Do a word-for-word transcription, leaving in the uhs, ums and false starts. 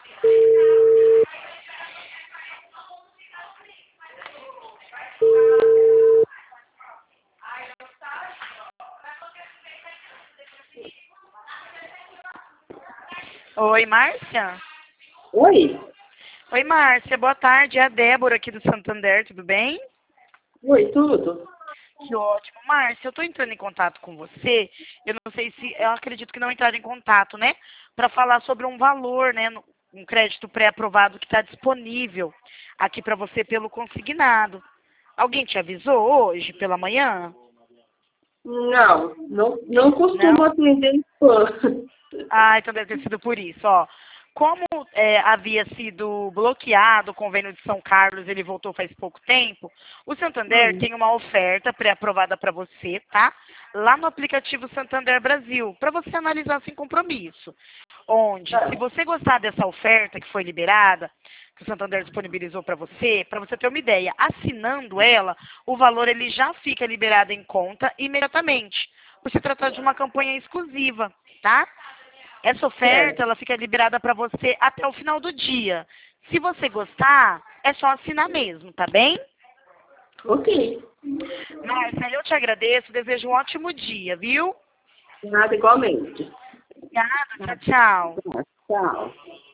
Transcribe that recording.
Oi, Márcia? Oi? Oi, Márcia, boa tarde. É a Débora aqui do Santander, tudo bem? Oi, tudo? Que ótimo. Márcia, eu estou entrando em contato com você. Eu não sei se, eu acredito que não entraram em contato, né? Para falar sobre um valor, né? no- Um crédito pré-aprovado que está disponível aqui para você pelo consignado. Alguém te avisou hoje pela manhã? Não, não, não Não? costumo atender spam. Ah, então deve ter sido por isso, ó. Como é, havia sido bloqueado o convênio de São Carlos, ele voltou faz pouco tempo, o Santander Hum, tem uma oferta pré-aprovada para você, tá? Lá no aplicativo Santander Brasil, para você analisar sem compromisso. Onde, se tá, você gostar dessa oferta que foi liberada, que o Santander disponibilizou para você, para você ter uma ideia, assinando ela, o valor ele já fica liberado em conta imediatamente, por se tratar de uma campanha exclusiva, tá? Essa oferta, certo. ela fica liberada para você até o final do dia. Se você gostar, é só assinar mesmo, tá bem? Ok. Márcia, eu te agradeço, desejo um ótimo dia, viu? Nada igualmente. Obrigada, Tá, tchau, tchau. tá, tchau.